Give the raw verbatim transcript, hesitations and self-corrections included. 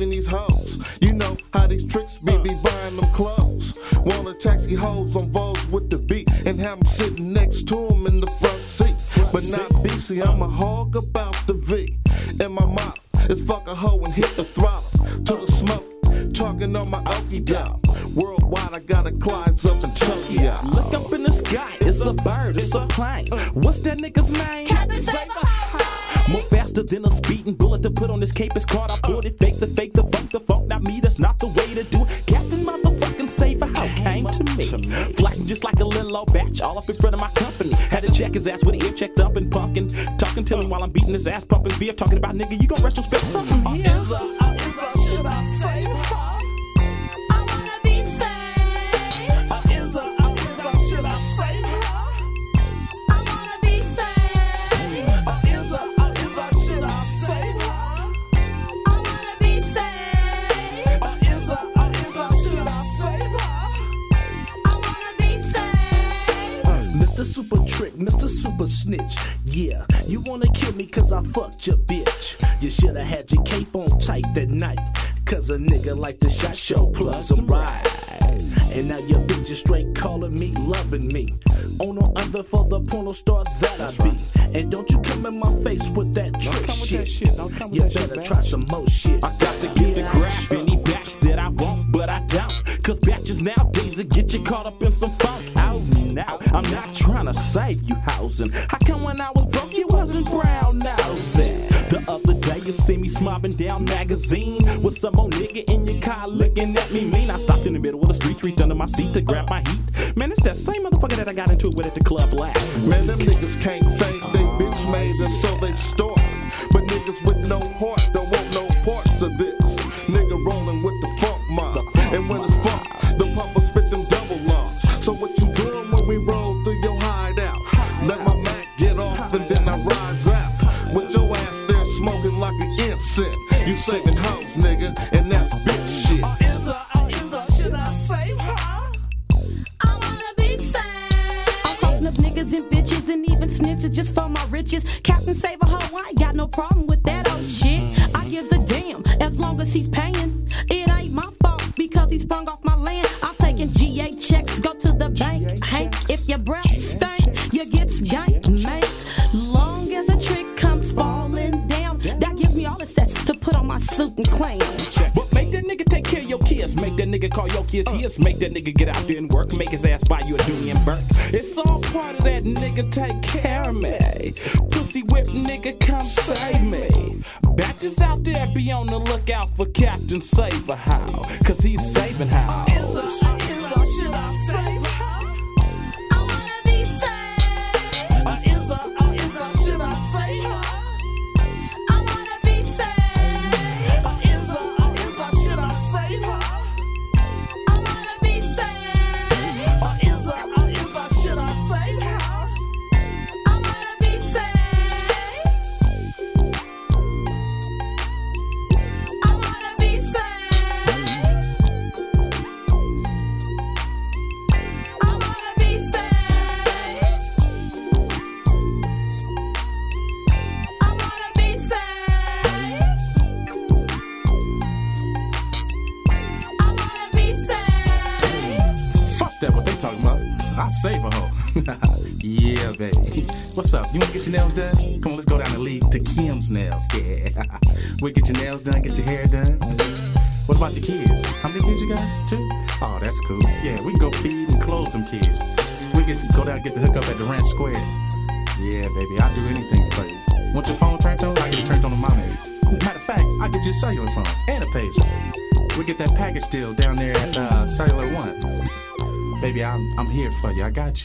saving these hoes. You know how these tricks be, be buying them clothes. Wanna taxi hoes on Vogues with the beat and have them sitting next to them in the front seat. But not B C, I'm a hog about the V. And my mop is fuck a hoe and hit the throttle to the smoke. Talking on my okie doke. Worldwide, I got a Clyde's up in Tokyo. Look up in the sky, it's a bird, it's a plane. What's that nigga's name? Captain Saberhouse. More faster than a speeding bullet to put on this cape. It's called I put it, fake the fake, the funk, the funk. Not me, that's not the way to do it. Captain motherfucking Saberhouse came to me, flashing just like a little old batch, all up in front of my company. Had to check his ass with an ear checked up and punkin', talking to him while I'm beating his ass, pumping beer, talking about nigga, you gon' retrospect something here. Uh, is a, uh, is a, should I save her? I wanna be saved. Uh, is a, uh, is a, should I save her? I wanna be saved. Uh, is a, uh, is a, should I save her? I wanna be saved. Uh, is a, uh, is a, should I save her? I wanna be saved. Mister Super Trick, Mister Super Snitch. Yeah, you wanna kill me cause I fucked your bitch. You shoulda had your cape on tight that night, cause a nigga like the shot show plus a ride. And now your bitch is straight calling me, loving me. On or under for the porno stars that I be. And don't you come in my face with that trick shit. shit. Don't come with You that better shit, try some more shit. I got to get the grab any batch that I want, but I don't. Cause batches nowadays will get you caught up in some funk. Oh, now I'm not trying to save you housing. How come when I was broke you wasn't brown nosing? The other day you see me smobbing down magazine with some old nigga in your car looking at me mean. I stopped in the middle of the street, reached under my seat to grab my heat. Man, it's that same motherfucker that I got into it with at the club last. Man, them niggas can't fake, they bitch made and so they start. But niggas with no heart don't want no parts of this. Nigga rolling with the funk mob, and when it's funk, the pumper spit them double lungs. So what you doing when we roll through your hideout? Let my Mac get off and then I rise out. With your ass there smoking like an incense. You saving hoes, nigga, and that's bitch shit. Uh, is a, uh, is a, should I save her? I wanna be saved. I'm crossing up niggas and bitches and even snitches just for my riches. Captain Saberhouse, I ain't got no problem with that old shit. I gives a damn as long as he's paying. It ain't my fault because he sprung off my land. I'm taking G A checks, go to the bank. Hey, if your breath stink, you get skanked, man. Long as a trick comes falling down, that gives me all the sets to put on my suit and claim. But make that nigga take care of your kids. Make that nigga call your kids his. Make that nigga get out there and work. Make his ass buy you a Dooney and Burke. It's all part of that nigga take care of me. Pussy whip nigga come save me. Batches out there be on the lookout for Captain Saberhouse, cause he's saving house. Is a, is a, should I save her? I wanna be saved. Uh, is a, uh, is a, should I save her? I wanna be saved. Uh, is a, uh, is a, should I save her? I wanna be saved. Uh, is a, uh, is a, should I save her? I wanna be saved. I wanna be saved. I wanna be saved. I wanna be saved. I wanna be saved. Fuck that, what they talking about? I save a hoe. Yeah, baby. What's up? You wanna get your nails done? Come on, let's go down the league to Kim's Nails. Yeah. We'll get your nails done, get your hair done. What about your kids? How many kids you got? Two? Oh, that's cool. Yeah, we can go feed and clothe them kids. We get to go down and get the hookup at the Ranch Square. Yeah, baby, I'll do anything for you. Want your phone turned on? I get it turned on to my baby. Matter of fact, I'll get you a cellular phone and a pager. We get that package deal down there at uh, Cellular One. Baby, I'm, I'm here for you. I got you.